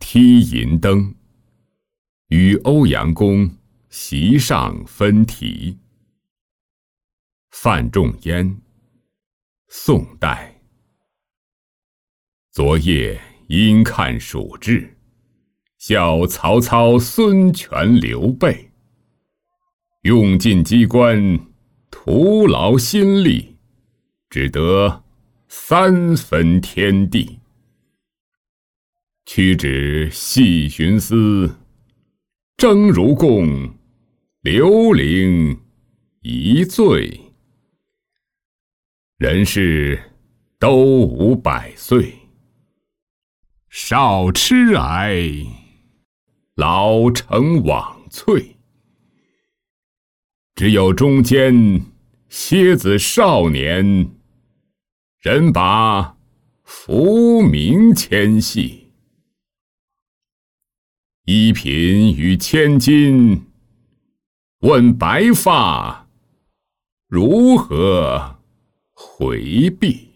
披银灯，与欧阳公席上分题。范仲淹，宋代。昨夜因看蜀志，笑曹操、孙权、刘备用尽机关，徒劳心力，只得3分天地。屈指细寻思，争如共，刘伶一醉。人世都500岁，少痴癌，老成枉脆。只有中间蝎子少年，人把浮名牵系。1品与千金，问白发如何回避？